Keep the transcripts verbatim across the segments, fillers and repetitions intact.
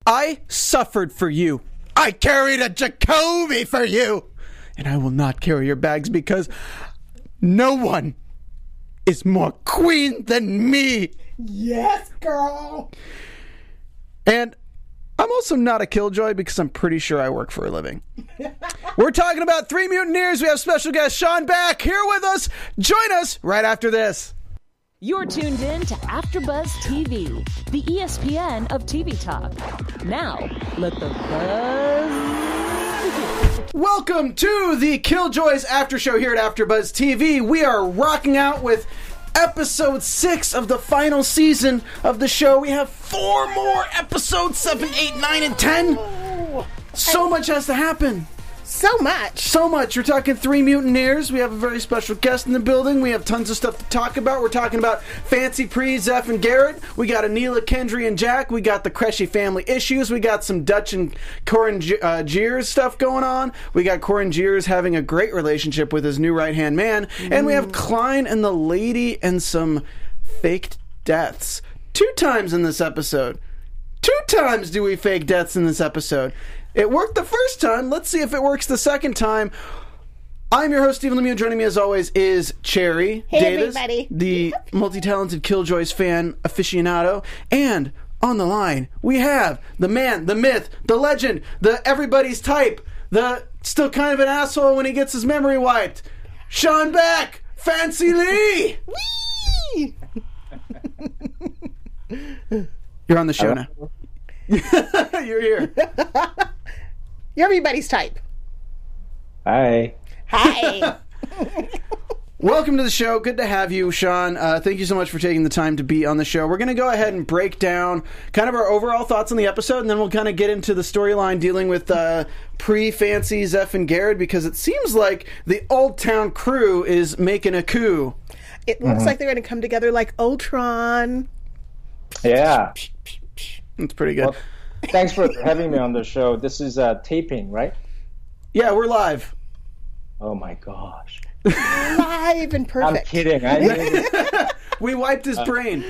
I suffered for you. I carried a Jacoby for you. And I will not carry your bags because no one is more queen than me. Yes, girl. And I'm also not a killjoy because I'm pretty sure I work for a living. We're talking about Three Mutineers. We have special guest Sean Beck here with us. Join us right after this. You're tuned in to AfterBuzz T V, the E S P N of T V talk. Now, let the buzz begin. Welcome to the Killjoys After Show here at AfterBuzz T V. We are rocking out with episode six of the final season of the show. We have four more episodes, seven, eight, nine, and ten. So much has to happen. So much. So much. We're talking Three Mutineers. We have a very special guest in the building. We have tons of stuff to talk about. We're talking about Fancy, Pre, Zeph, and Garrett. We got Anila, Kendry, and Jack. We got the Cressy family issues. We got some Dutch and Corin uh, Jeers stuff going on. We got Corin Jeers having a great relationship with his new right-hand man. Mm. And we have Klein and the lady and some faked deaths. Two times in this episode. Two times do we fake deaths in this episode. It worked the first time. Let's see if it works the second time. I'm your host, Stephen Lemieux. Joining me, as always, is Cherry hey, Davis, everybody. the multi-talented Killjoys fan aficionado. And on the line, we have the man, the myth, the legend, the everybody's type, the still kind of an asshole when he gets his memory wiped, Sean Beck, Fancy Lee. Whee! You're on the show now. You're here. You're everybody's type. Hi. Hi. Welcome to the show. Good to have you, Sean. Uh, thank you so much for taking the time to be on the show. We're going to go ahead and break down kind of our overall thoughts on the episode, and then we'll kind of get into the storyline dealing with uh, Pre-Fancy, Zeph, and Garrett, because it seems like the Old Town crew is making a coup. It looks mm-hmm. like they're going to come together like Ultron. Yeah. That's pretty good. Well, thanks for having me on the show. This is uh, taping, right? Yeah, we're live. Oh my gosh. Live and perfect. I'm kidding. I didn't... We wiped his uh, brain.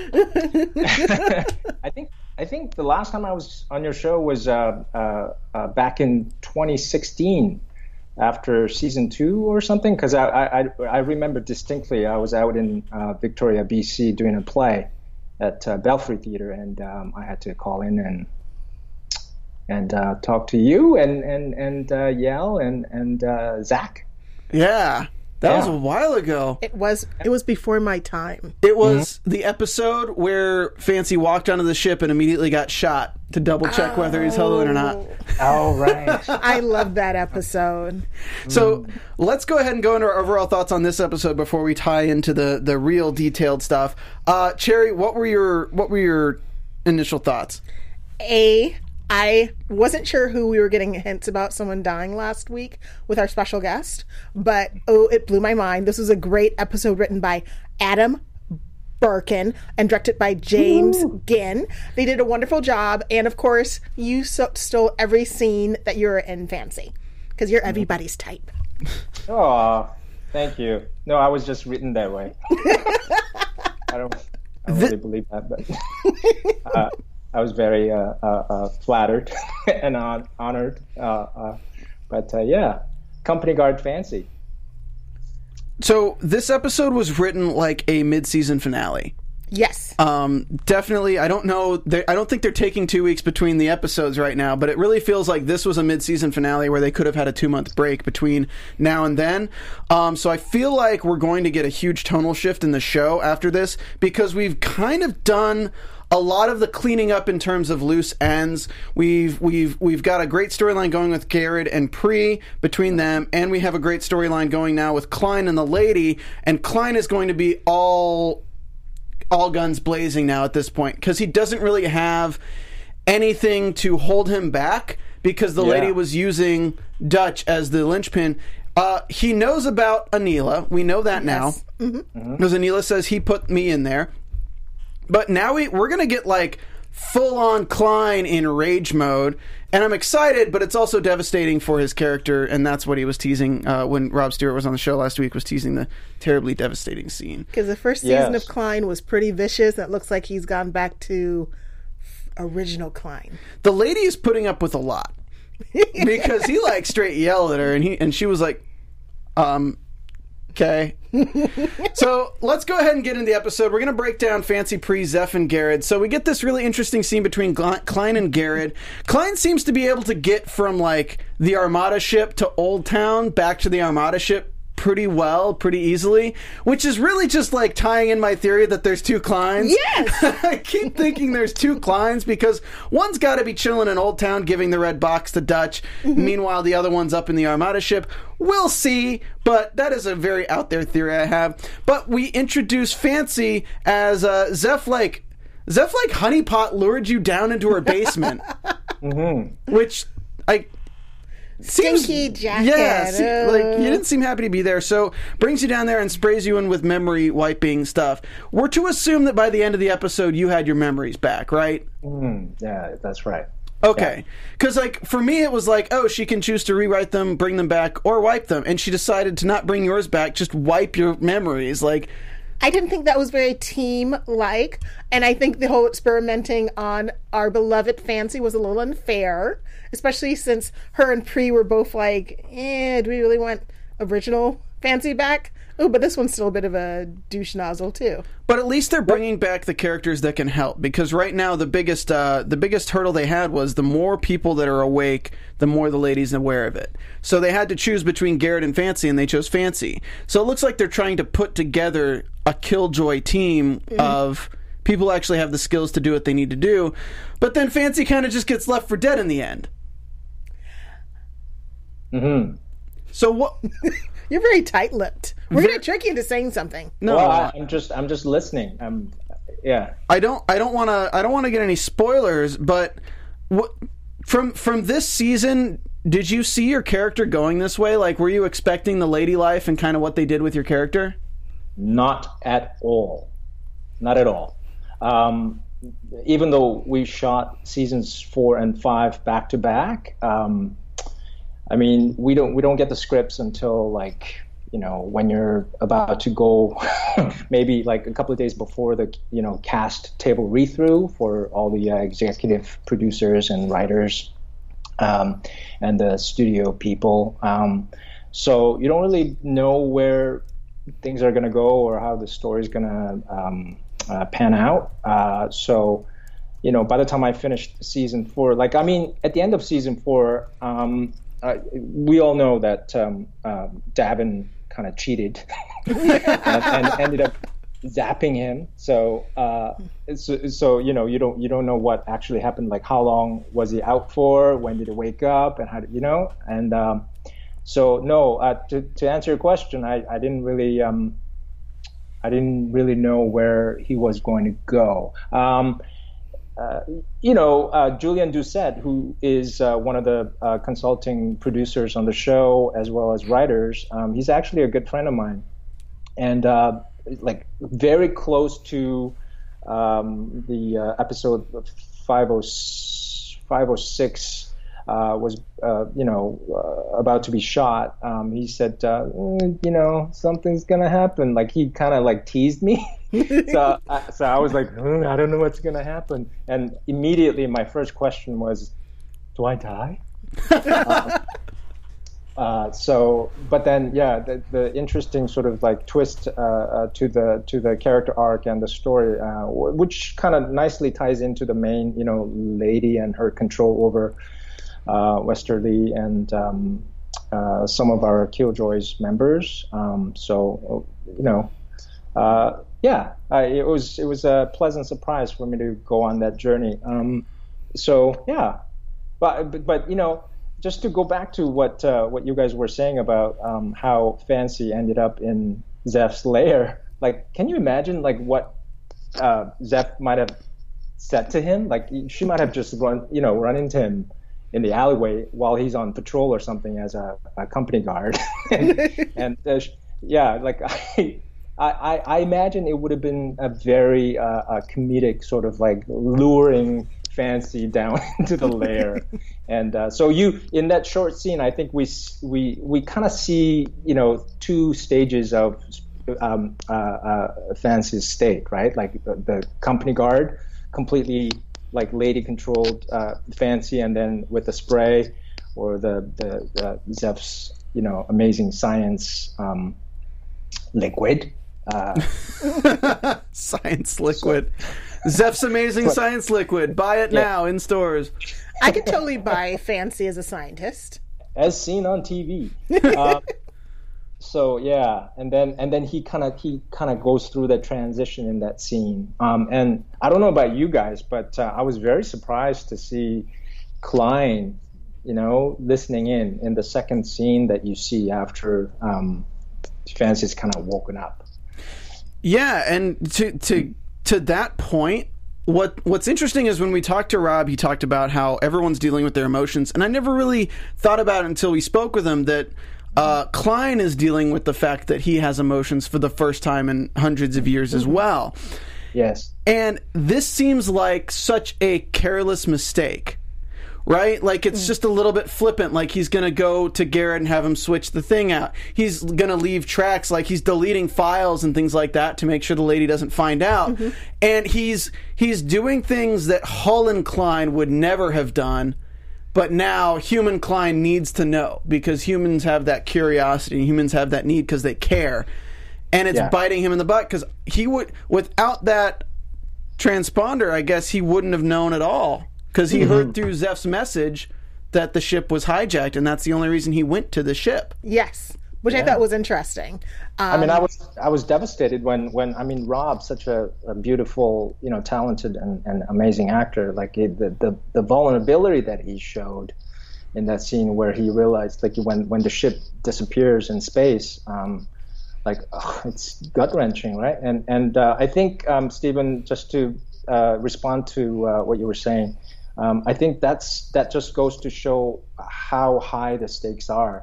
I think I think the last time I was on your show was uh, uh, uh, back in twenty sixteen, after season two or something. Because I, I I remember distinctly I was out in uh, Victoria, B C, doing a play at uh, Belfry Theater, and um, I had to call in and and uh, talk to you and and and uh, Yell and and uh, Zach. Yeah, that yeah. was a while ago. It was. It was before my time. It was mm-hmm. the episode where Fancy walked onto the ship and immediately got shot to double check oh. whether he's held or not. Oh, right. I love that episode. So mm. let's go ahead and go into our overall thoughts on this episode before we tie into the, the real detailed stuff. Uh, Cherry, what were your what were your initial thoughts? A, I wasn't sure who we were getting hints about someone dying last week with our special guest, but oh, it blew my mind. This was a great episode written by Adam Birkin and directed by James Ooh. Ginn. They did a wonderful job, and of course, you so- stole every scene that you're in, Fancy, because you're everybody's type. Oh, thank you. No, I was just written that way. I don't, I don't really believe that, but uh, I was very uh, uh, uh, flattered and on- honored. Uh, uh, but uh, yeah, company guard Fancy. So this episode was written like a mid-season finale. Yes. Um, definitely. I don't know. I don't think they're taking two weeks between the episodes right now, but it really feels like this was a mid-season finale where they could have had a two-month break between now and then. Um, so I feel like we're going to get a huge tonal shift in the show after this because we've kind of done a lot of the cleaning up in terms of loose ends. We've we've we've got a great storyline going with Garrett and Pre between them, and we have a great storyline going now with Klein and the lady. And Klein is going to be all all guns blazing now at this point because he doesn't really have anything to hold him back because the yeah. lady was using Dutch as the linchpin. Uh, he knows about Anila. We know that yes. now mm-hmm. because mm-hmm. Anila says he put me in there. But now we, we're going to get, like, full-on Klein in rage mode. And I'm excited, but it's also devastating for his character. And that's what he was teasing uh, when Rob Stewart was on the show last week, was teasing the terribly devastating scene. Because the first season yes. of Klein was pretty vicious. And it looks like he's gone back to Original Klein. The lady is putting up with a lot because he like straight yelled at her, and he and she was like, um. Okay. So let's go ahead and get into the episode. We're going to break down Fancy Pre, Zeph, and Garrett. So we get this really interesting scene between Klein and Garrett. Klein seems to be able to get from like the Armada ship to Old Town back to the Armada ship pretty well, pretty easily, which is really just like tying in my theory that there's two Kleins. Yes! I keep thinking there's two Kleins because one's got to be chilling in Old Town giving the red box to Dutch. Mm-hmm. Meanwhile, the other one's up in the Armada ship. We'll see, but that is a very out there theory I have. But we introduce Fancy as uh, Zeph like Zeph like honeypot lured you down into her basement, mm-hmm. which I. Seems, Stinky jacket. Yeah, see, like you didn't seem happy to be there, so brings you down there and sprays you in with memory wiping stuff. We're to assume that by the end of the episode, you had your memories back, right? Mm, yeah, that's right. Okay, because yeah. like for me, it was like, oh, she can choose to rewrite them, bring them back, or wipe them, and she decided to not bring yours back, just wipe your memories, like. I didn't think that was very team-like, and I think the whole experimenting on our beloved Fancy was a little unfair, especially since her and Pre were both like, eh, do we really want original Fancy back? Oh, but this one's still a bit of a douche nozzle, too. But at least they're bringing back the characters that can help, because right now the biggest uh, the biggest hurdle they had was the more people that are awake, the more the lady's aware of it. So they had to choose between Garrett and Fancy, and they chose Fancy. So it looks like they're trying to put together a Killjoy team mm-hmm. of people who actually have the skills to do what they need to do. But then Fancy kind of just gets left for dead in the end. Mm-hmm. So what... You're very tight-lipped. We're going to trick you into saying something. No, well, I, I'm just I'm just listening. I'm yeah. I don't I don't want to I don't want to get any spoilers, but what from from this season, did you see your character going this way? Like, were you expecting the lady life and kind of what they did with your character? Not at all. Not at all. Um, even though we shot seasons four and five back to back, um, I mean, we don't we don't get the scripts until like, you know, when you're about to go, maybe like a couple of days before the, you know, cast table read-through for all the uh, executive producers and writers um, and the studio people. Um, so you don't really know where things are going to go or how the story's going to um, uh, pan out. Uh, so, you know, by the time I finished season four, like, I mean, at the end of season four, um, uh, we all know that um, uh, D'Avin kind of cheated and, and ended up zapping him. So, uh, so, so, you know, you don't you don't know what actually happened. Like, how long was he out for? When did he wake up? And how did you know? And um, so, no. Uh, to to answer your question, I, I didn't really um, I didn't really know where he was going to go. Um, Uh, you know, uh, Julian Doucette, who is uh, one of the uh, consulting producers on the show as well as writers, um, he's actually a good friend of mine, and uh, like very close to um, the uh, episode five oh six uh, was, uh, you know, uh, about to be shot. Um, he said, uh, mm, you know, something's gonna happen. Like, he kind of like teased me. so, I, so I was like, hmm, I don't know what's gonna happen. And immediately, my first question was, "Do I die?" uh, uh, so, but then, yeah, the, the interesting sort of like twist uh, uh, to the to the character arc and the story, uh, which kind of nicely ties into the main, you know, lady and her control over uh, Westerly and um, uh, some of our Killjoys members. Um, so, you know. Uh, yeah, uh, it was it was a pleasant surprise for me to go on that journey. Um, so yeah, but, but but you know, just to go back to what uh, what you guys were saying about um, how Fancy ended up in Zeph's lair. Like, can you imagine like what uh, Zeph might have said to him? Like, she might have just run you know run into him in the alleyway while he's on patrol or something as a, a company guard, and, and uh, yeah, like I. I, I imagine it would have been a very uh, a comedic sort of like luring Fancy down into the lair, and uh, so you in that short scene, I think we we we kind of see you know two stages of um, uh, uh, Fancy's state, right? Like the, the company guard completely like lady controlled uh, Fancy, and then with the spray or the the, the Zeph's you know amazing science um, liquid. Uh, Science liquid. Zeph's amazing But- science liquid. Buy it Yeah. now in stores. I could totally buy Fancy as a scientist. as seen on T V. Um, so yeah, and then and then he kind of he kind of goes through that transition in that scene. Um, and I don't know about you guys, but uh, I was very surprised to see Klein, you know, listening in in the second scene that you see after um, Fancy's kind of woken up. Yeah, and to to to that point, what what's interesting is when we talked to Rob, he talked about how everyone's dealing with their emotions, and I never really thought about it until we spoke with him that uh, Klein is dealing with the fact that he has emotions for the first time in hundreds of years as well. Yes. And this seems like such a careless mistake. Right? Like, it's just a little bit flippant. Like, he's going to go to Garrett and have him switch the thing out. He's going to leave tracks. Like, he's deleting files and things like that to make sure the lady doesn't find out. Mm-hmm. And he's he's doing things that Hull and Klein would never have done. But now human Klein needs to know because humans have that curiosity. Humans have that need because they care. And it's Yeah. biting him in the butt because he would, without that transponder, I guess he wouldn't have known at all. Because he mm-hmm. heard through Zeph's message that the ship was hijacked, and that's the only reason he went to the ship. Yes, which Yeah. I thought was interesting. Um, I mean, I was I was devastated when, when I mean, Rob, such a, a beautiful, you know, talented and, and amazing actor, like it, the, the the vulnerability that he showed in that scene where he realized, like, when when the ship disappears in space, um, like ugh, it's gut wrenching, right? And and uh, I think um, Stephen, just to uh, respond to uh, what you were saying. Um, I think that's that just goes to show how high the stakes are.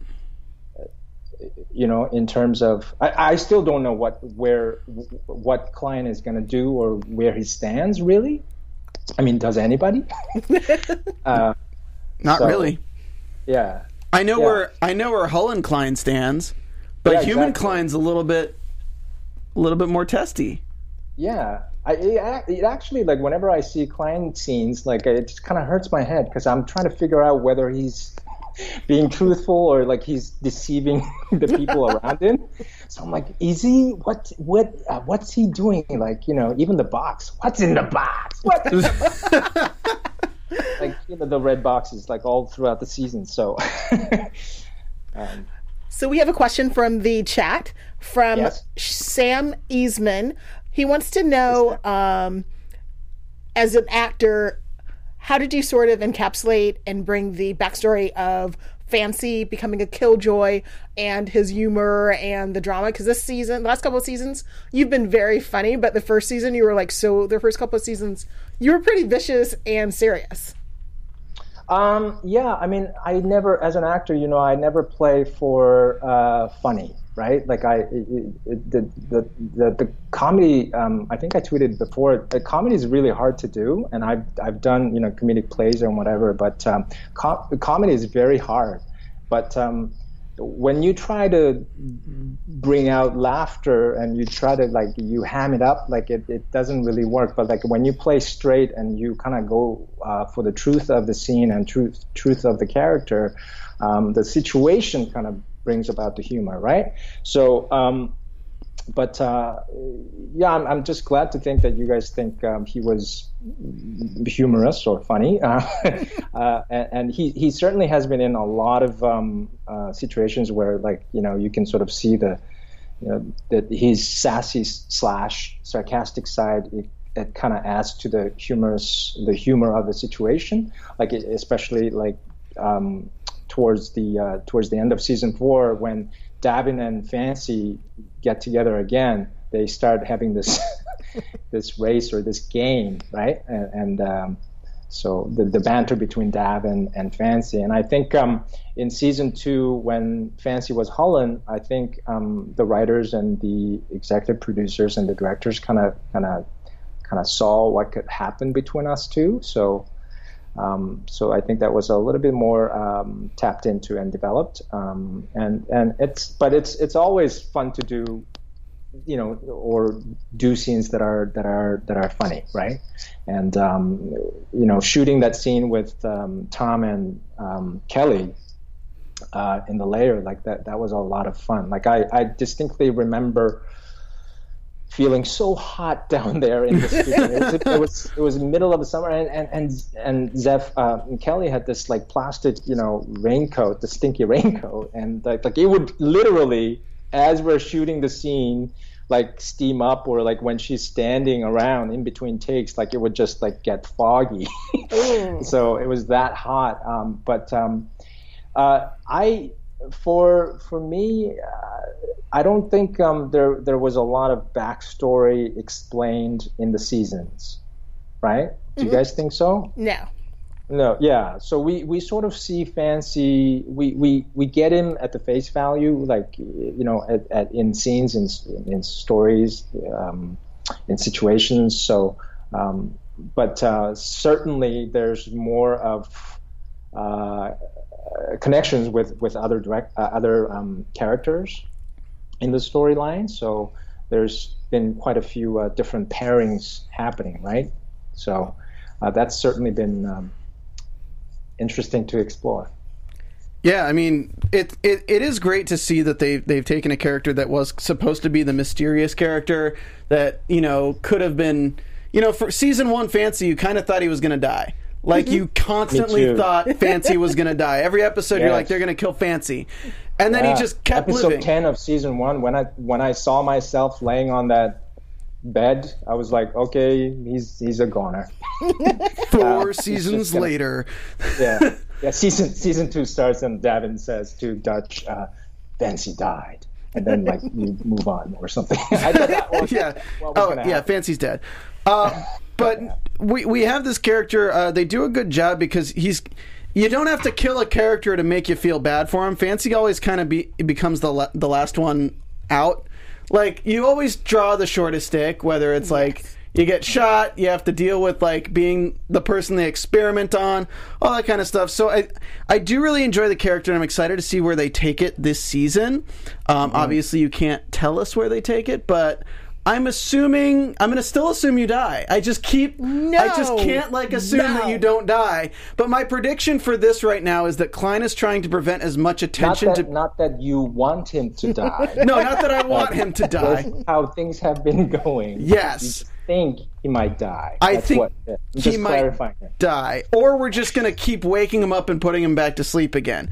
You know, in terms of, I, I still don't know what where what Klein is going to do or where he stands. Really, I mean, does anybody? uh, Not so, really. Yeah, I know yeah. where I know where Hull and Klein stands, but Yeah, human exactly. Klein's a little bit, a little bit more testy. Yeah, I, it, it actually, like, whenever I see Klein scenes, like, it just kind of hurts my head because I'm trying to figure out whether he's being truthful or, like, he's deceiving the people around him. So I'm like, is he? What? What? Uh, what's he doing? Like, you know, even the box. What's in the box? What? Like, you know, the red boxes, like, all throughout the season. So. um, So we have a question from the chat from Yes. Sam Easman. He wants to know, um, as an actor, how did you sort of encapsulate and bring the backstory of Fancy becoming a killjoy and his humor and the drama? Because this season, the last couple of seasons, you've been very funny, but the first season you were like, so the first couple of seasons, you were pretty vicious and serious. Um, yeah, I mean, I never, as an actor, you know, I never play for uh, funny, right? Like I, it, it, the, the the the comedy. Um, I think I tweeted before. The comedy is really hard to do, and I've I've done you know comedic plays and whatever, but um, com- comedy is very hard. But um, when you try to bring out laughter and you try to like you ham it up, like it, it doesn't really work. But like when you play straight and you kind of go uh, for the truth of the scene and truth truth of the character, um, the situation kind of brings about the humor, right? So, um, but uh, yeah, I'm, I'm just glad to think that you guys think um, he was humorous or funny, uh, uh, and, and he he certainly has been in a lot of um, uh, situations where, like, you know, you can sort of see the, you know, that his sassy slash sarcastic side. It, it kind of adds to the humorous, the humor of the situation, like it, especially like um, towards the uh, towards the end of season four when Davin and Fancy get together again. They start having this this race or this game, right? And, and um, so the, the banter between Davin and Fancy. And I think um, in season two, when Fancy was Holland, I think um, the writers and the executive producers and the directors kind of kind of kind of saw what could happen between us two. So. Um, so I think that was a little bit more um, tapped into and developed, um, and and it's but it's it's always fun to do you know, or do scenes that are that are that are funny, right? And um, you know, shooting that scene with um, Tom and um, Kelly uh, in the lair, like that, that was a lot of fun. Like I, I distinctly remember feeling so hot down there in the studio. It was, it was it was middle of the summer, and and and, and Zeph uh, and Kelly had this like plastic, you know, raincoat, the stinky raincoat, and like like it would literally, as we're shooting the scene, like steam up, or like when she's standing around in between takes, like it would just like get foggy. So it was that hot. Um, but um, uh, I, for for me, uh, I don't think um, there there was a lot of backstory explained in the seasons, right? Do mm-hmm. you guys think so? No. No, yeah. So we, we sort of see Fancy. We, we, we get him at the face value, like, you know, at, at in scenes, in in stories, um, in situations. So, um, but uh, certainly there's more of uh, connections with with other direct uh, other um, characters in the storyline. So there's been quite a few uh, different pairings happening, right? So uh, that's certainly been Um, interesting to explore. Yeah, I mean, it, it it is great to see that they they've taken a character that was supposed to be the mysterious character that, you know, could have been, you know, for season one Fancy, you kind of thought he was going to die. Like, you constantly thought Fancy was going to die. Every episode, yes. You're like, they're going to kill Fancy. And then yeah. he just kept Episode living. Episode ten of season one, when I when I saw myself laying on that bed, I was like, okay, he's he's a goner. Four uh, seasons gonna, later. yeah, yeah. Season season two starts and Davin says to Dutch, uh, "Fancy died," and then like you move on or something. I thought that was, yeah. Oh yeah, happen. Fancy's dead. Uh, but we we have this character. Uh, they do a good job because he's. You don't have to kill a character to make you feel bad for him. Fancy always kind of be, becomes the la- the last one out. Like, you always draw the shortest stick, whether it's, like, yes. you get shot, you have to deal with, like, being the person they experiment on, all that kind of stuff. So I I do really enjoy the character, and I'm excited to see where they take it this season. Um, mm-hmm. Obviously, you can't tell us where they take it, but I'm assuming, I'm going to still assume you die. I just keep, no, I just can't, like, assume no. that you don't die. But my prediction for this right now is that Klein is trying to prevent as much attention not that, to... Not that you want him to die. No, not that I want him to die. That's how things have been going. Yes. You think he might die. I That's think what, uh, he might die. Or we're just going to keep waking him up and putting him back to sleep again.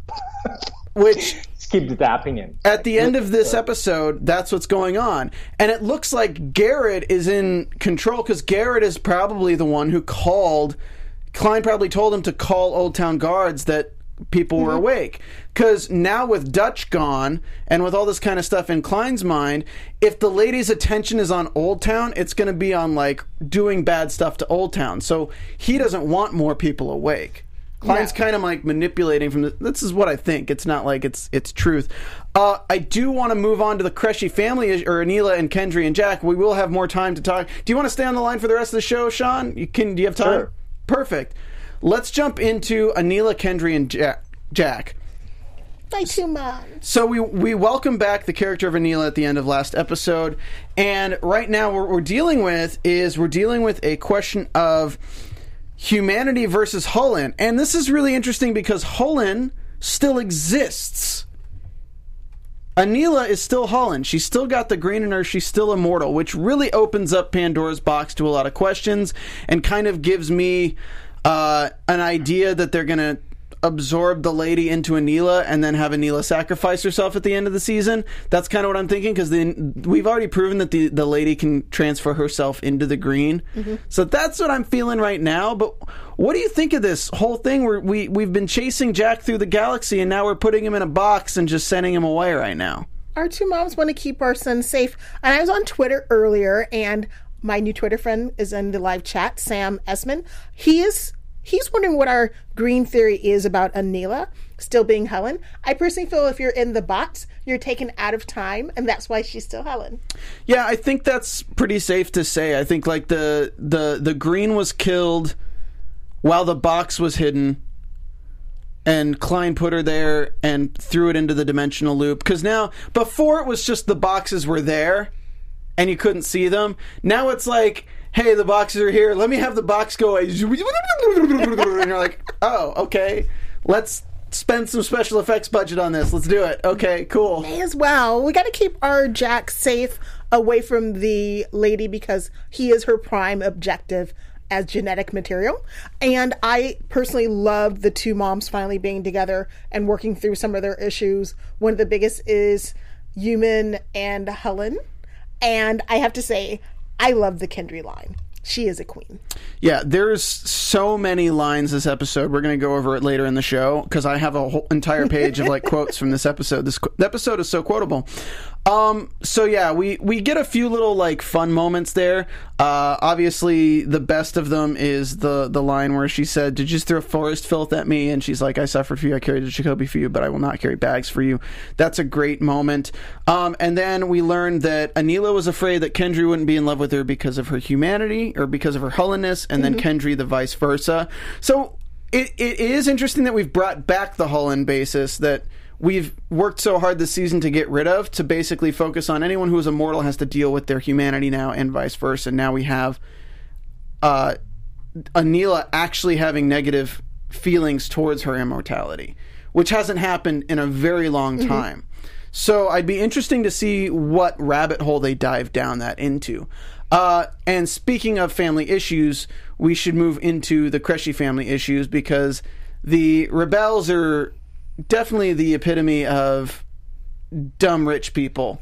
Which... keep zapping him. At the end of this episode, that's what's going on. And it looks like Garrett is in control, because Garrett is probably the one who called... Klein probably told him to call Old Town Guards that people were mm-hmm. awake. Because now with Dutch gone, and with all this kind of stuff in Klein's mind, if the lady's attention is on Old Town, it's going to be on, like, doing bad stuff to Old Town. So he doesn't want more people awake. Klein's yeah. kind of like manipulating from the... This is what I think. It's not like it's it's truth. Uh, I do want to move on to the Kreshe family, or Anila and Kendry and Jack. We will have more time to talk. Do you want to stay on the line for the rest of the show, Sean? You can. Do you have time? Sure. Perfect. Let's jump into Anila, Kendry, and Jack. Jack. My two moms. So we we welcome back the character of Anila at the end of last episode, and right now what we're dealing with is we're dealing with a question of humanity versus Hullen. And this is really interesting because Hullen still exists. Anila is still Hullen. She's still got the green in her. She's still immortal, which really opens up Pandora's box to a lot of questions and kind of gives me uh, an idea that they're going to absorb the lady into Anila and then have Anila sacrifice herself at the end of the season. That's kind of what I'm thinking, because we've already proven that the, the lady can transfer herself into the green. Mm-hmm. So that's what I'm feeling right now. But what do you think of this whole thing where we, we've been chasing Jack through the galaxy and now we're putting him in a box and just sending him away right now? Our two moms want to keep our son safe. And I was on Twitter earlier, and my new Twitter friend is in the live chat, Sam Esman. He is... He's wondering what our green theory is about Anila still being Helen. I personally feel if you're in the box, you're taken out of time, and that's why she's still Helen. Yeah, I think that's pretty safe to say. I think like the the the green was killed while the box was hidden, and Klein put her there and threw it into the dimensional loop. Because now, before it was just the boxes were there and you couldn't see them. Now it's like, hey, the boxes are here. Let me have the box go. And you're like, oh, okay. Let's spend some special effects budget on this. Let's do it. Okay, cool. May as well. We got to keep our Jack safe away from the lady because he is her prime objective as genetic material. And I personally love the two moms finally being together and working through some of their issues. One of the biggest is Yuman and Helen. And I have to say, I love the Kendry line. She is a queen. Yeah, there's so many lines this episode. We're going to go over it later in the show because I have a whole entire page of like quotes from this episode. This qu- the episode is so quotable. Um, so yeah, we, we get a few little like fun moments there. Uh, obviously, the best of them is the the line where she said, "Did you just throw forest filth at me?" And she's like, "I suffered for you. I carried the Jacoby for you, but I will not carry bags for you." That's a great moment. Um, and then we learned that Anila was afraid that Kendry wouldn't be in love with her because of her humanity or because of her Hullenness, and then mm-hmm. Kendry the vice versa. So it it is interesting that we've brought back the Hullen basis that we've worked so hard this season to get rid of, to basically focus on anyone who is immortal has to deal with their humanity now and vice versa. Now we have uh, Anila actually having negative feelings towards her immortality, which hasn't happened in a very long time. Mm-hmm. So I'd be interesting to see what rabbit hole they dive down that into. Uh, and speaking of family issues, we should move into the Cressy family issues because the rebels are definitely the epitome of dumb rich people.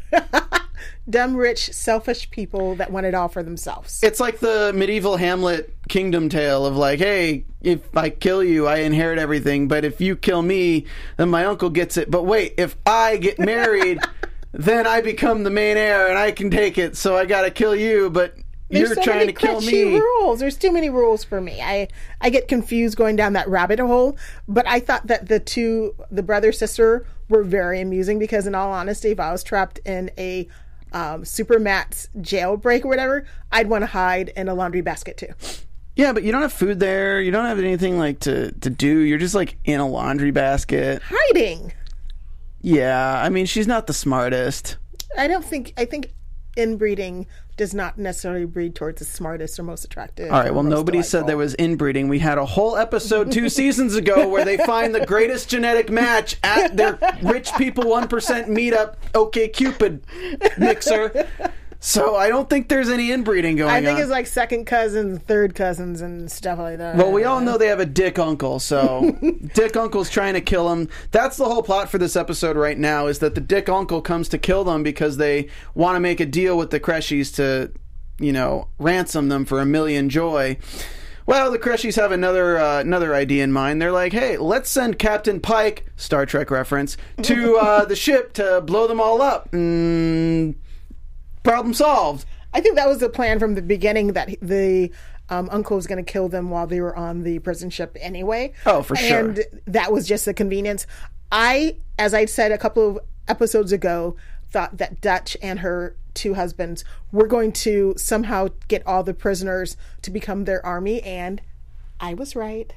Dumb, rich, selfish people that want it all for themselves. It's like the medieval Hamlet kingdom tale of like, hey, if I kill you, I inherit everything. But if you kill me, then my uncle gets it. But wait, if I get married, then I become the main heir and I can take it. So I got to kill you, but There's you're so trying many to kill Cressy me. Rules. There's too many rules for me. I, I get confused going down that rabbit hole. But I thought that the two, the brother sister, were very amusing because, in all honesty, if I was trapped in a um, Supermax jailbreak or whatever, I'd want to hide in a laundry basket too. Yeah, but you don't have food there. You don't have anything like to, to do. You're just like in a laundry basket. Hiding. Yeah, I mean, she's not the smartest. I don't think, I think inbreeding does not necessarily breed towards the smartest or most attractive. All right, well, nobody delightful. said there was inbreeding. We had a whole episode two seasons ago where they find the greatest genetic match at their rich people one percent meetup OkCupid mixer. So I don't think there's any inbreeding going on. I think on. it's like second cousins, third cousins, and stuff like that. Well, we all know they have a dick uncle, so dick uncle's trying to kill him. That's the whole plot for this episode right now, is that the dick uncle comes to kill them because they want to make a deal with the Cressys to, you know, ransom them for a million joy. Well, the Cressys have another uh, another idea in mind. They're like, hey, let's send Captain Pike, Star Trek reference, to uh, the ship to blow them all up. Mm, problem solved. I think that was the plan from the beginning, that the um, uncle was going to kill them while they were on the prison ship anyway. Oh, for sure. And that was just a convenience. I, as I said a couple of episodes ago, thought that Dutch and her two husbands were going to somehow get all the prisoners to become their army, and I was right.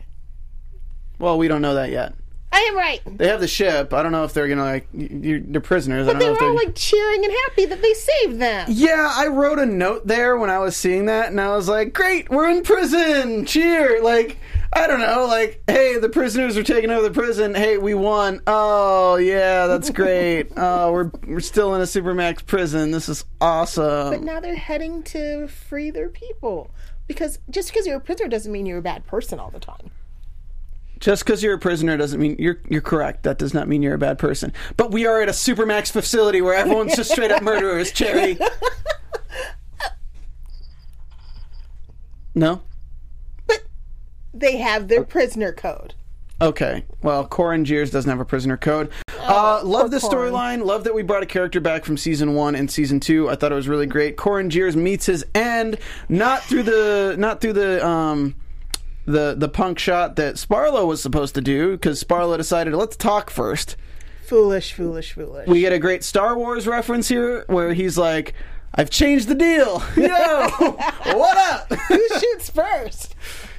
Well, we don't know that yet. I am right. They have the ship. I don't know if they're gonna like. You're, they're prisoners. But I don't they know were if all they're... like cheering and happy that they saved them. Yeah, I wrote a note there when I was seeing that, and I was like, "Great, we're in prison! Cheer!" Like, I don't know, like, hey, the prisoners are taking over the prison. Hey, we won. Oh yeah, that's great. Oh, we're we're still in a Supermax prison. This is awesome. But now they're heading to free their people, because just because you're a prisoner doesn't mean you're a bad person all the time. Just because you're a prisoner doesn't mean you're you're correct. That does not mean you're a bad person. But we are at a Supermax facility where everyone's just straight up murderers, Cherry. No? But they have their prisoner code. Okay. Well, Corin Gears doesn't have a prisoner code. Uh, love the storyline. Love that we brought a character back from season one and season two. I thought it was really great. Corin Gears meets his end, not through the not through the um the the punk shot that Sparlow was supposed to do, because Sparlow decided, let's talk first. Foolish, foolish, foolish. We get a great Star Wars reference here where he's like, I've changed the deal. Yo, what up? Who shoots first?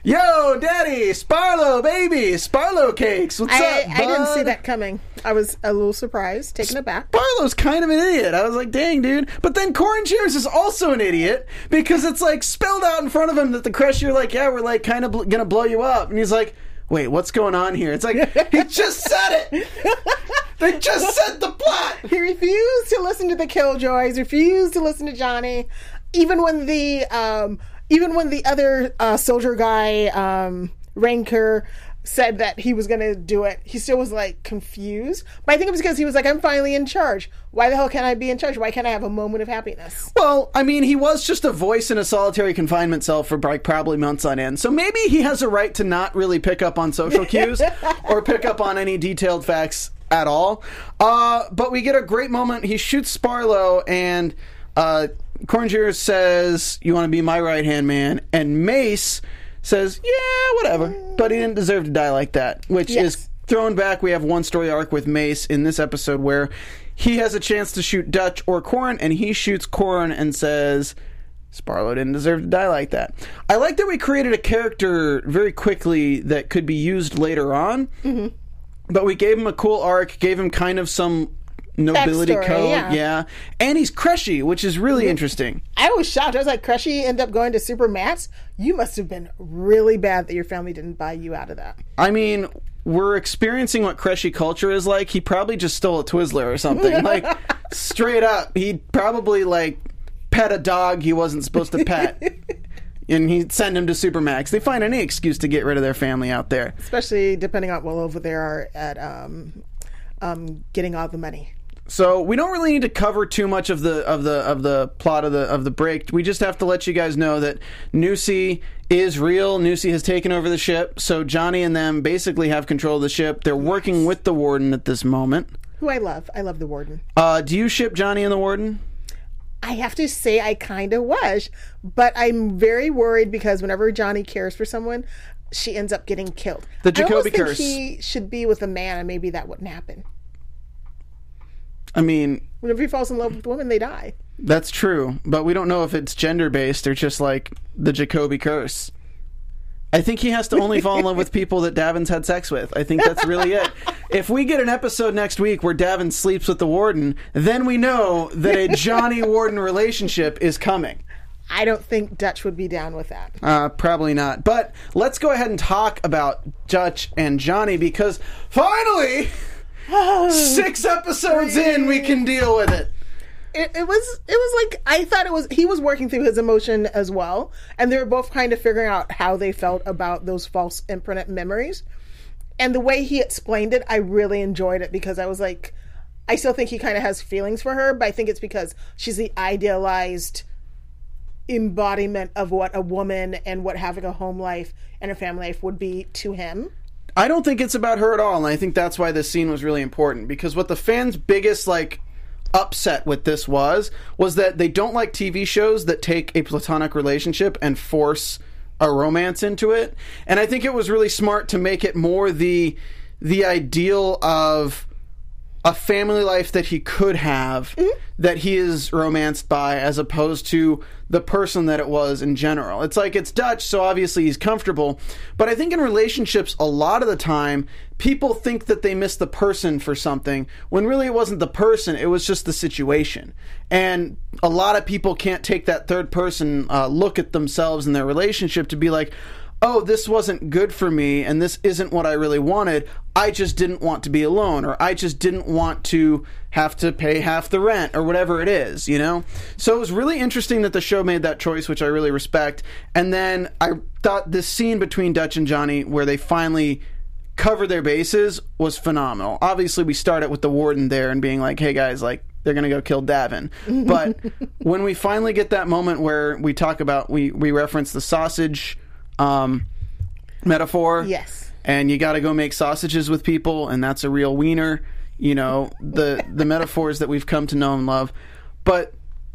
Yo, Daddy, Sparlow, baby, Sparlow cakes. What's I, up, I didn't bud? see that coming. I was a little surprised, taken aback. Sparlow's kind of an idiot. I was like, dang, dude. But then Corin Cheers is also an idiot because it's like spelled out in front of him that the Crusher, like, yeah, we're like kind of bl- gonna blow you up, and he's like, wait, what's going on here? It's like he just said it. They just said the plot. He refused to listen to the Killjoys, refused to listen to Johnny, even when the um, even when the other uh, soldier guy, um, Rancor, said that he was going to do it. He still was like confused. But I think it was because he was like, I'm finally in charge. Why the hell can't I be in charge? Why can't I have a moment of happiness? Well, I mean, he was just a voice in a solitary confinement cell for like probably months on end. So maybe he has a right to not really pick up on social cues or pick up on any detailed facts at all. Uh, but we get a great moment. He shoots Sparlow, and uh, Corngier says, you want to be my right-hand man? And Mace says, yeah, whatever. But he didn't deserve to die like that, which Yes. is thrown back. We have one story arc with Mace in this episode where he has a chance to shoot Dutch or Corin, and he shoots Corin and says, Sparlow didn't deserve to die like that. I like that we created a character very quickly that could be used later on, mm-hmm. but we gave him a cool arc, gave him kind of some nobility Backstory, code, yeah. yeah. And he's Crushy, which is really interesting. I was shocked. I was like, Crushy ended up going to Super Max? You must have been really bad that your family didn't buy you out of that. I mean, we're experiencing what Crushy culture is like. He probably just stole a Twizzler or something. Like, straight up. He probably, like, pet a dog he wasn't supposed to pet. And he'd send him to Supermax. They find any excuse to get rid of their family out there. Especially depending on well over there are at um, um, getting all the money. So we don't really need to cover too much of the of the of the plot of the of the break. We just have to let you guys know that Nusi is real. Nusi has taken over the ship, so Johnny and them basically have control of the ship. They're working with the Warden at this moment. Who I love. I love the Warden. Uh, do you ship Johnny and the Warden? I have to say I kind of was, but I'm very worried because whenever Johnny cares for someone, she ends up getting killed. The I Jacoby almost think curse. he should be with a man, and maybe that wouldn't happen. I mean, Whenever he falls in love with women, they die. that's true, but we don't know if it's gender-based or just like the Jacoby curse. I think he has to only fall in love with people that Davin's had sex with. I think that's really it. If we get an episode next week where Davin sleeps with the Warden, then we know that a Johnny-Warden relationship is coming. I don't think Dutch would be down with that. Uh, probably not. But let's go ahead and talk about Dutch and Johnny because finally, six episodes in, we can deal with it. It, it was it was like I thought it was he was working through his emotion as well, and they were both kind of figuring out how they felt about those false imprint memories. And the way he explained it, I really enjoyed it because I was like, I still think he kind of has feelings for her, but I think it's because she's the idealized embodiment of what a woman and what having a home life and a family life would be to him. I don't think it's about her at all, and I think that's why this scene was really important because what the fans' biggest like upset with this was was that they don't like T V shows that take a platonic relationship and force a romance into it. And I think it was really smart to make it more the the ideal of a family life that he could have mm-hmm. that he is romanced by as opposed to the person that it was in general. It's like it's Dutch, so obviously he's comfortable. But I think in relationships, a lot of the time, people think that they miss the person for something when really it wasn't the person, it was just the situation. And a lot of people can't take that third person uh, look at themselves and their relationship to be like, oh, this wasn't good for me and this isn't what I really wanted. I just didn't want to be alone, or I just didn't want to have to pay half the rent, or whatever it is, you know? So it was really interesting that the show made that choice, which I really respect. And then I thought this scene between Dutch and Johnny where they finally cover their bases was phenomenal. Obviously, we started with the Warden there and being like, hey guys, like, they're going to go kill Davin. But when we finally get that moment where we talk about, we, we reference the sausage um, metaphor. Yes. And you got to go make sausages with people, and that's a real wiener. You know, the the metaphors that we've come to know and love. But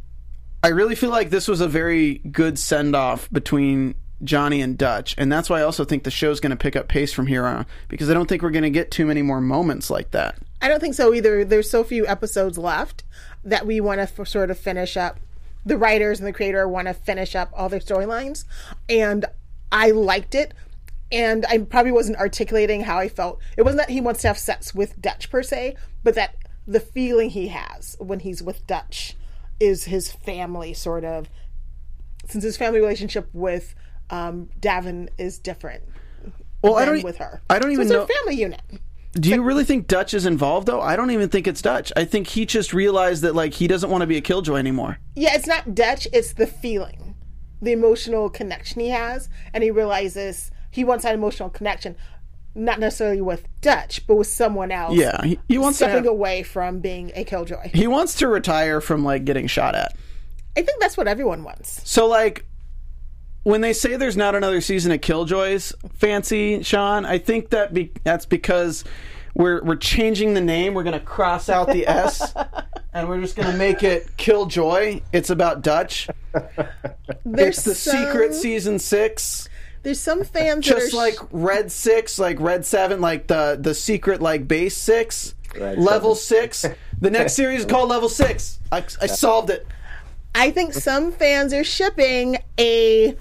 I really feel like this was a very good send-off between Johnny and Dutch, and that's why I also think the show's going to pick up pace from here on, because I don't think we're going to get too many more moments like that. I don't think so either. There's so few episodes left that we want to f- sort of finish up. The writers and the creator want to finish up all their storylines, and I liked it. And I probably wasn't articulating how I felt. It wasn't that he wants to have sex with Dutch per se, but that the feeling he has when he's with Dutch is his family, sort of. Since his family relationship with um, Davin is different well, than I don't, with her. I don't so even it's know. a family unit. Do you really think Dutch is involved, though? I don't even think it's Dutch. I think he just realized that, like, he doesn't want to be a killjoy anymore. Yeah, it's not Dutch. It's the feeling, the emotional connection he has. And he realizes he wants that emotional connection, not necessarily with Dutch, but with someone else. Yeah, he, he wants stepping to have, away from being a killjoy. He wants to retire from, like, getting shot at. I think that's what everyone wants. So, like, when they say there's not another season of Killjoys, Fancy, Sean, I think that be, that's because we're we're changing the name. We're going to cross out the S, and we're just going to make it Killjoy. It's about Dutch. There's It's the some, secret season six. There's some fans Just that are like Red Six, like Red Seven, like the, the secret like base six, Red level seven. six. The next series is called Level Six. I, I solved it. I think some fans are shipping a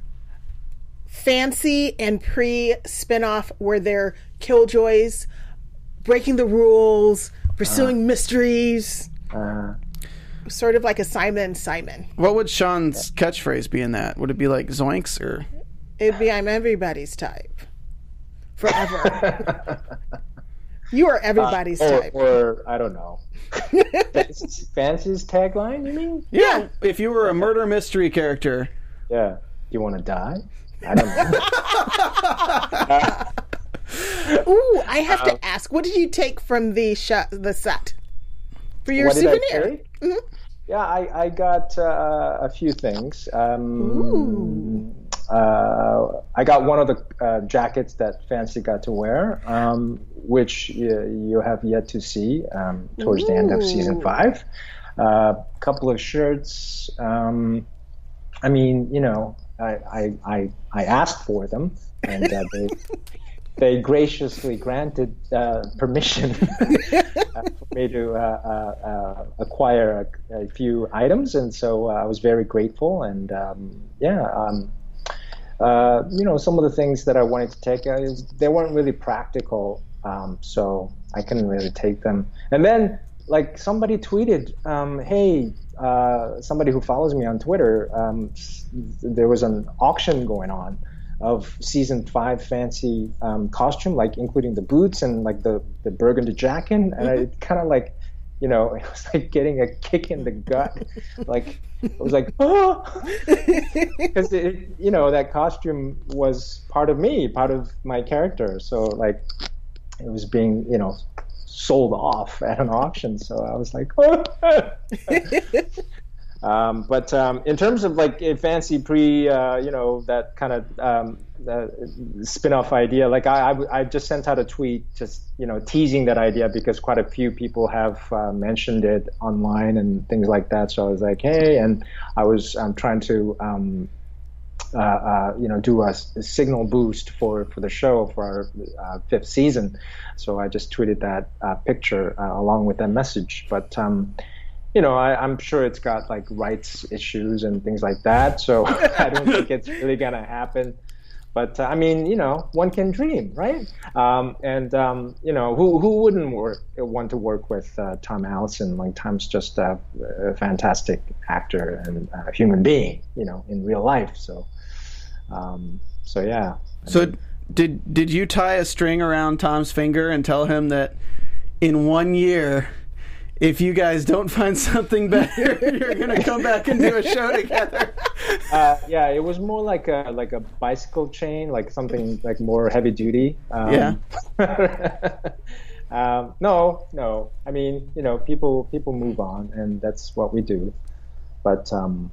Fancy and Pre spinoff where they're killjoys, breaking the rules, pursuing uh, mysteries. Uh, sort of like a Simon and Simon. What would Sean's catchphrase be in that? Would it be like Zoinks or? It'd be I'm everybody's type. Forever. You are everybody's uh, or, type. Or, I don't know. Fancy's tagline, you mean? Yeah. yeah. If you were a murder mystery character. Yeah. You want to die? I don't know. Ooh, I have um, to ask. What did you take from the sh- the set for your what souvenir? Did I take? Mm-hmm. Yeah, I, I got uh, a few things. Um, Ooh. Uh, I got one of the uh, jackets that Fancy got to wear, um, which uh, you have yet to see um, towards Ooh. the end of season five. A uh, couple of shirts. Um, I mean, you know, I I, I, I asked for them, and uh, they they graciously granted uh, permission uh, for me to uh, uh, uh, acquire a, a few items, and so uh, I was very grateful. And um, yeah. Um, Uh, you know, some of the things that I wanted to take, uh, they weren't really practical, um, so I couldn't really take them. And then, like, somebody tweeted, um, hey, uh, somebody who follows me on Twitter, um, there was an auction going on of season five Fancy um, costume, like including the boots and like the, the burgundy jacket, and mm-hmm. I kind of like, you know, it was like getting a kick in the gut. Like, it was like, oh, because you know, that costume was part of me, part of my character. So like, it was being, you know, sold off at an auction. So I was like, oh. um, but um, in terms of like a Fancy Pre, uh, you know, that kind of um, uh, spin-off idea, like I, I, I just sent out a tweet just, you know, teasing that idea because quite a few people have uh, mentioned it online and things like that. So I was like, hey, and I was um, trying to, um, uh, uh, you know, do a, a signal boost for, for the show for our uh, fifth season. So I just tweeted that uh, picture uh, along with that message. But, um, you know, I, I'm sure it's got like rights issues and things like that. So I don't think it's really going to happen. But, uh, I mean, you know, one can dream, right? Um, and, um, you know, who who wouldn't work, want to work with uh, Tom Allison? Like, Tom's just a, a fantastic actor and a human being, you know, in real life. So, um, so yeah. So I mean, did did you tie a string around Tom's finger and tell him that in one year, if you guys don't find something better, you're going to come back and do a show together? Uh, yeah, it was more like a like a bicycle chain, like something like more heavy duty. Um, yeah. um, no, no. I mean, you know, people people move on, and that's what we do. But um,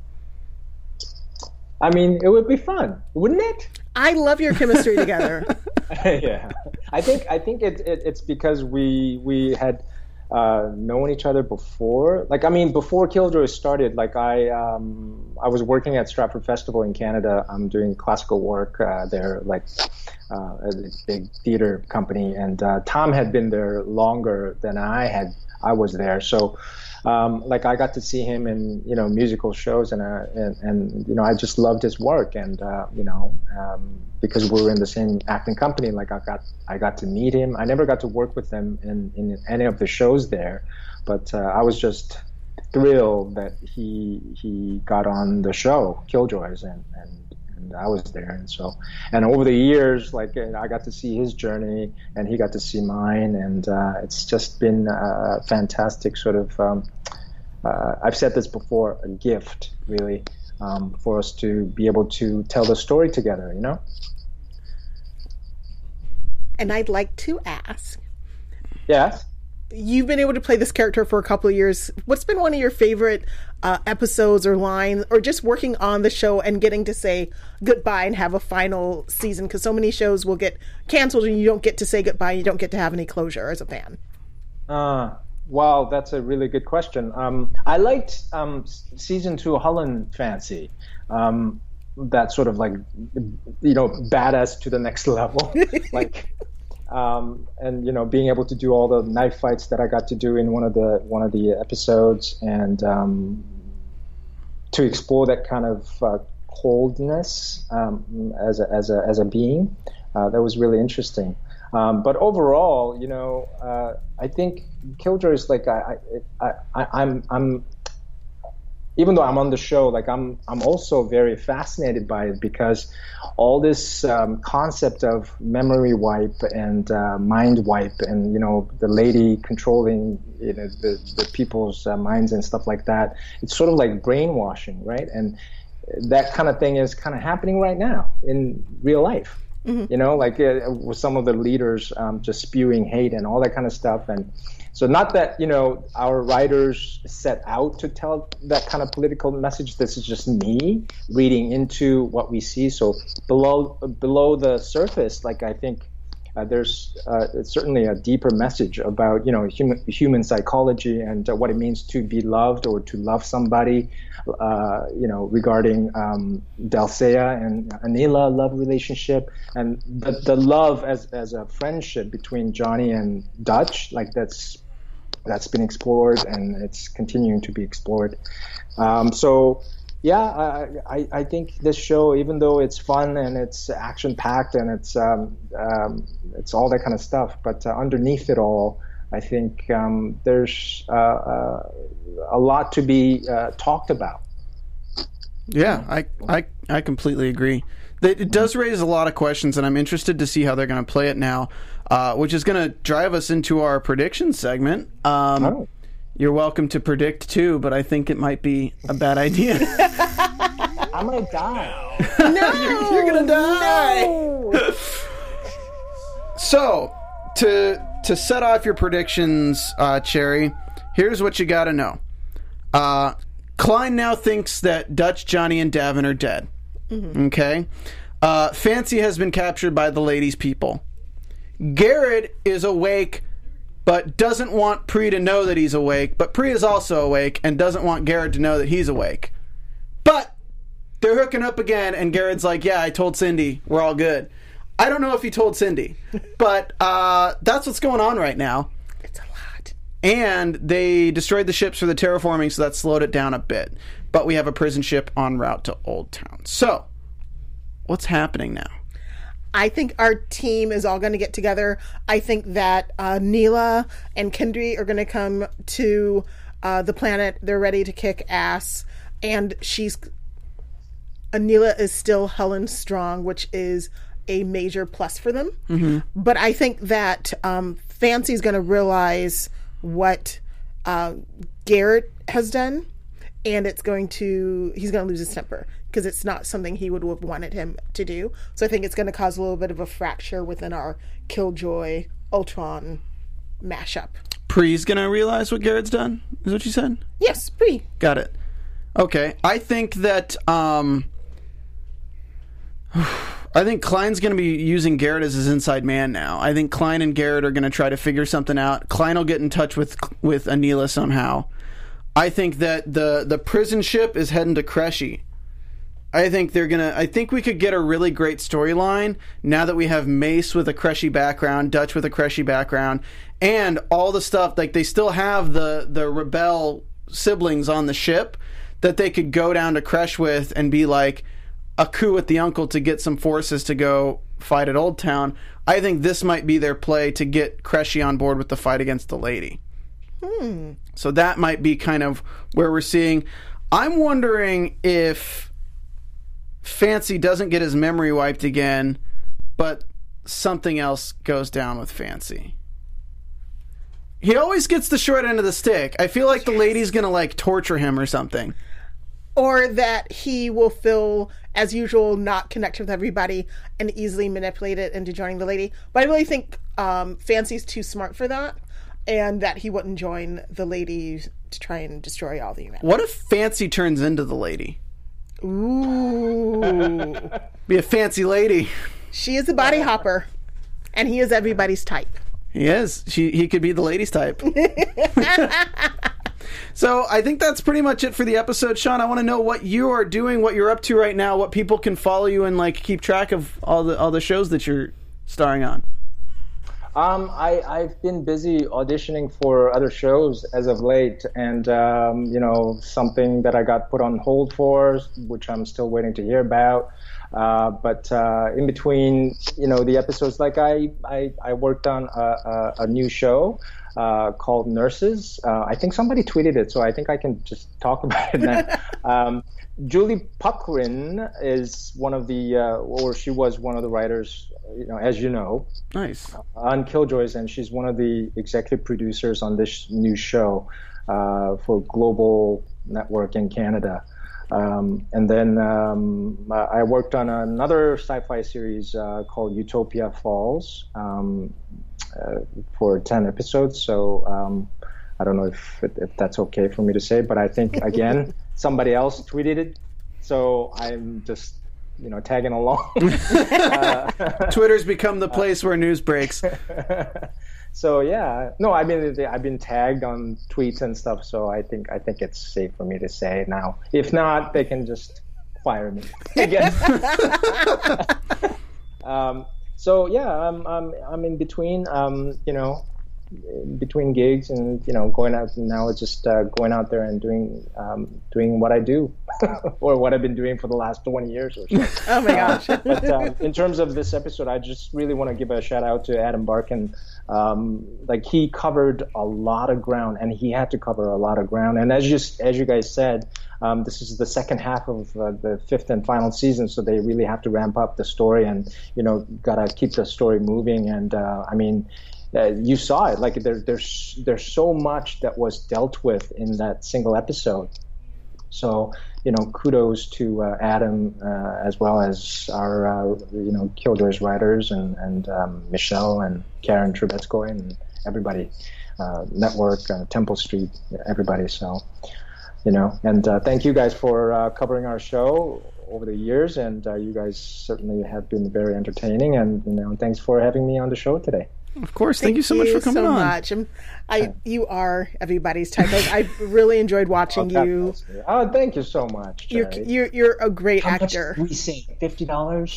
I mean, it would be fun, wouldn't it? I love your chemistry together. Yeah, I think I think it, it it's because we we had. Uh, known each other before. Like, I mean, before Killjoy started, like I um, I was working at Stratford Festival in Canada. I'm doing classical work uh, there, like uh, at this big theater company, and uh, Tom had been there longer than I had. I was there, so um, like I got to see him in you know musical shows, and uh, and, and you know I just loved his work, and uh, you know um, because we were in the same acting company, like I got I got to meet him. I never got to work with him in, in any of the shows there, but uh, I was just thrilled that he he got on the show Killjoys, and, and and I was there, and so and over the years, like I got to see his journey, and he got to see mine, and uh, it's just been a fantastic sort of. Um, uh, I've said this before, a gift really um, for us to be able to tell the story together, you know. And I'd like to ask. Yes. You've been able to play this character for a couple of years. What's been one of your favorite uh, episodes or lines, or just working on the show and getting to say goodbye and have a final season? Because so many shows will get canceled and you don't get to say goodbye. You don't get to have any closure as a fan. Uh, wow, that's a really good question. Um, I liked um, season two Holland Fancy. Um, that sort of like, you know, badass to the next level. like... Um, and you know, being able to do all the knife fights that I got to do in one of the one of the episodes, and um, to explore that kind of uh, coldness um, as a as a as a being, uh, that was really interesting. Um, but overall, you know, uh, I think Killjoy is like I, I, I I'm I'm. Even though I'm on the show, like I'm, I'm also very fascinated by it, because all this um, concept of memory wipe and uh, mind wipe, and you know the lady controlling you know the the people's uh, minds and stuff like that. It's sort of like brainwashing, right? And that kind of thing is kind of happening right now in real life. Mm-hmm. You know, like uh, with some of the leaders um, just spewing hate and all that kind of stuff. And so not that, you know, our writers set out to tell that kind of political message. This is just me reading into what we see. So below below the surface, like I think uh, there's uh, certainly a deeper message about, you know, human, human psychology and uh, what it means to be loved or to love somebody, uh, you know, regarding um, Dulcea and Anila love relationship, and the, the love as, as a friendship between Johnny and Dutch, like that's that's been explored, and it's continuing to be explored. Um, so, yeah, I, I, I think this show, even though it's fun and it's action-packed and it's um, um, it's all that kind of stuff, but uh, underneath it all, I think um, there's uh, uh, a lot to be uh, talked about. Yeah, I, I, I completely agree. It does raise a lot of questions, and I'm interested to see how they're going to play it now, uh, which is going to drive us into our prediction segment. Um, oh. You're welcome to predict, too, but I think it might be a bad idea. I'm going to die. No! you're you're going to die! No. So, to to set off your predictions, uh, Cherry, here's what you got to know. Uh, Klein now thinks that Dutch, Johnny, and Davin are dead. Mm-hmm. Okay? Uh, Fancy has been captured by the ladies' people. Garrett is awake, but doesn't want Pri to know that he's awake. But Pri is also awake and doesn't want Garrett to know that he's awake. But they're hooking up again, and Garrett's like, yeah, I told Cindy. We're all good. I don't know if he told Cindy, but uh, that's what's going on right now. It's a lot. And they destroyed the ships for the terraforming, so that slowed it down a bit. But we have a prison ship en route to Old Town. So, what's happening now? I think our team is all going to get together. I think that uh, Neela and Kendry are going to come to uh, the planet. They're ready to kick ass. And she's... Anila is still Helen Strong, which is a major plus for them. Mm-hmm. But I think that um, Fancy's going to realize what uh, Garrett has done, and it's going to he's going to lose his temper because it's not something he would have wanted him to do. So I think it's going to cause a little bit of a fracture within our Killjoy Ultron mashup. Pri's going to realize what Garrett's done, is what you said? Yes, Pri. Got it. Okay. I think that um I think Klein's going to be using Garrett as his inside man now. I think Klein and Garrett are going to try to figure something out. Klein will get in touch with with Anila somehow. I think that the, the prison ship is heading to Kreshy. I think they're gonna. I think we could get a really great storyline now that we have Mace with a Crushy background, Dutch with a Crushy background, and all the stuff. Like they still have the the rebel siblings on the ship that they could go down to Kresh with and be like a coup with the uncle to get some forces to go fight at Old Town. I think this might be their play to get Crushy on board with the fight against the lady. Hmm. So that might be kind of where we're seeing. I'm wondering if Fancy doesn't get his memory wiped again, but something else goes down with Fancy. He always gets the short end of the stick. I feel like the lady's going to, like, torture him or something. Or that he will feel, as usual, not connect with everybody and easily manipulate it into joining the lady. But I really think um, Fancy's too smart for that, and that he wouldn't join the lady to try and destroy all the humanity. What if Fancy turns into the lady? Ooh. Be a fancy lady. She is a body hopper, and he is everybody's type. He is. She, he could be the ladies type. So I think that's pretty much it for the episode. Sean, I want to know what you are doing, what you're up to right now, what people can follow you and like keep track of all the all the shows that you're starring on. Um, I, I've been busy auditioning for other shows as of late, and um, you know, something that I got put on hold for, which I'm still waiting to hear about. Uh, but uh, in between, you know, the episodes, like I, I, I worked on a, a, a new show uh, called Nurses. Uh, I think somebody tweeted it, so I think I can just talk about it now. um, Julie Puckrin is one of the, uh, or she was one of the writers, you know, as you know, Nice. on Killjoys, and she's one of the executive producers on this new show uh, for Global Network in Canada. Um, and then um, I worked on another sci-fi series uh, called Utopia Falls um, uh, for ten episodes. So um, I don't know if, if that's okay for me to say, but I think, again, somebody else tweeted it. So I'm just, you know, tagging along. uh, Twitter's become the place where news breaks. So yeah, no, I mean, I've been tagged on tweets and stuff, so I think I think it's safe for me to say now. If not, they can just fire me again. um, so yeah, I'm I'm I'm in between, um, you know, in between gigs, and you know, going out now. It's just uh, going out there and doing um, doing what I do, or what I've been doing for the last twenty years or so. Oh my gosh! Uh, but uh, in terms of this episode, I just really want to give a shout out to Adam Barkin. Um, like he covered a lot of ground, and he had to cover a lot of ground. And as just as you guys said, um, this is the second half of uh, the fifth and final season, so they really have to ramp up the story, and you know, gotta keep the story moving. And uh, I mean. Uh, you saw it. Like there, there's there's so much that was dealt with in that single episode. So you know, kudos to uh, Adam uh, as well as our uh, you know Killjoys writers and and um, Michelle and Karen Trubetskoy and everybody, uh, Network, uh, Temple Street, everybody. So you know, and uh, thank you guys for uh, covering our show over the years, and uh, you guys certainly have been very entertaining. And you know, thanks for having me on the show today. Of course. Thank, thank you so much for coming so on. Much. I'm, I, you are everybody's type. I, I really enjoyed watching oh, you. Oh, thank you so much. You're, you're you're a great How actor. Much we say fifty dollars.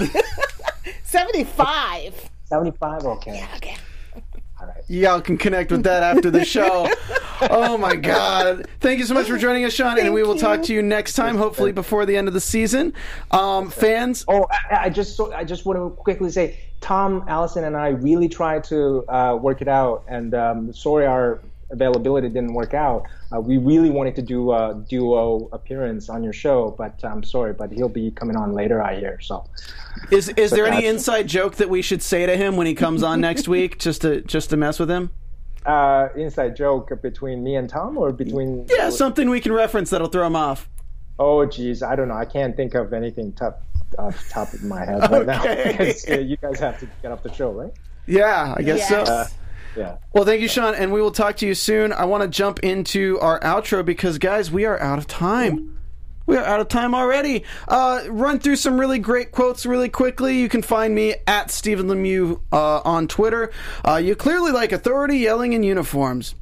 Seventy-five. Seventy-five. Okay. Yeah, okay. All right. Y'all can connect with that after the show. Oh my God! Thank you so much for joining us, Sean, Thank and we will you. talk to you next time, hopefully before the end of the season. Um, fans. Oh, I, I just so, I just want to quickly say, Tom, Allison, and I really tried to uh, work it out, and um, sorry our availability didn't work out. Uh, we really wanted to do a duo appearance on your show, but I'm sorry, but he'll be coming on later, I hear. So, is is there but, any uh, inside joke that we should say to him when he comes on next week, just to just to mess with him? Uh, inside joke between me and Tom, or between? Yeah, something we can reference that'll throw him off. Oh, geez, I don't know. I can't think of anything top off the top of my head right now. Because, uh, you guys have to get off the show, right? Yeah, I guess Yes. so. Uh, yeah. Well, thank you, Sean, and we will talk to you soon. I want to jump into our outro because, guys, we are out of time. We are out of time already. Uh, run through some really great quotes really quickly. You can find me at Stephen Lemieux uh, on Twitter. Uh, you clearly like authority yelling in uniforms.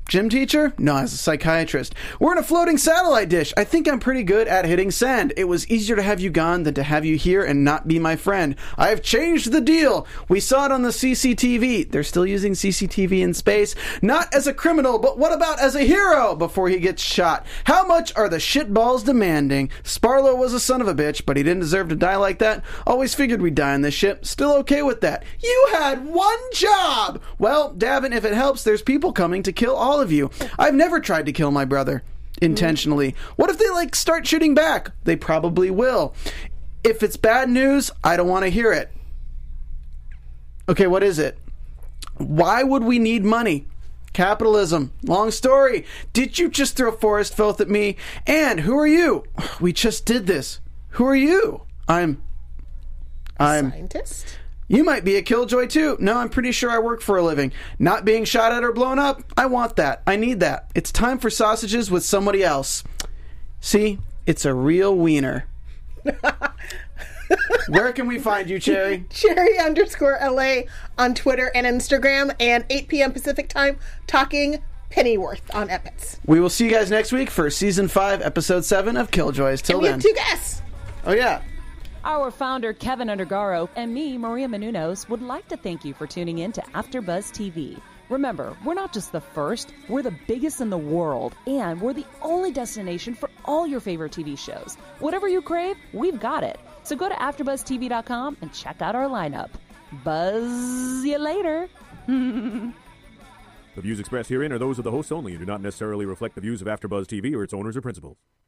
Gym teacher? No, as a psychiatrist. We're in a floating satellite dish. I think I'm pretty good at hitting send. It was easier to have you gone than to have you here and not be my friend. I've changed the deal. We saw it on the C C T V. They're still using C C T V in space. Not as a criminal, but what about as a hero before he gets shot? How much are the shitballs demanding? Sparlow was a son of a bitch, but he didn't deserve to die like that. Always figured we'd die on this ship. Still okay with that. You had one job! Well, Davin, if it helps, there's people coming to kill all of you. I've never tried to kill my brother intentionally. What if they, like, start shooting back? They probably will. If it's bad news, I don't want to hear it. Okay, what is it? Why would we need money? Capitalism. Long story. Did you just throw forest filth at me? And who are you? We just did this. Who are you? I'm... I'm... Scientist? You might be a killjoy too. No, I'm pretty sure I work for a living. Not being shot at or blown up. I want that. I need that. It's time for sausages with somebody else. See? It's a real wiener. Where can we find you, Cherry? Cherry underscore L A on Twitter and Instagram, and eight p.m. Pacific time, talking Pennyworth on Epix. We will see you guys next week for season five, episode seven of Killjoys. Till and we then. have two guests. Oh, yeah. Our founder, Kevin Undergaro, and me, Maria Menounos, would like to thank you for tuning in to AfterBuzz T V. Remember, we're not just the first, we're the biggest in the world, and we're the only destination for all your favorite T V shows. Whatever you crave, we've got it. So go to after buzz T V dot com and check out our lineup. Buzz you later. The views expressed herein are those of the hosts only and do not necessarily reflect the views of AfterBuzz T V or its owners or principals.